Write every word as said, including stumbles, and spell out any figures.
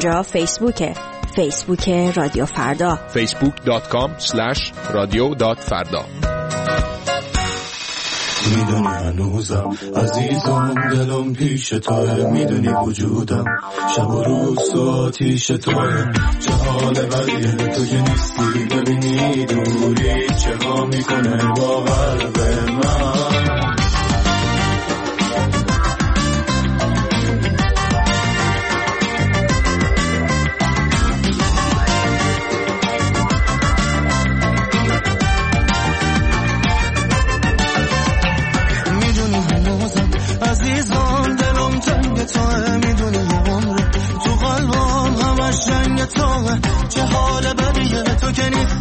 اینجا فیسبوکه، فیسبوک رادیو فردا، فیسبوک دات کام اسلش رادیو دات فردا. میدونی هنوزم عزیزم دلم پیش توه، میدونی وجودم شب و روز تو آتیش توه. چه حال بدیه تو که نیستی، ببینی دوری چه ها میکنه با قلب من. عزیزان دلم تنگ توه، میدونی یه عمره تو قلبم همش جنگ توه. چه حال بدیه تو که نیستی،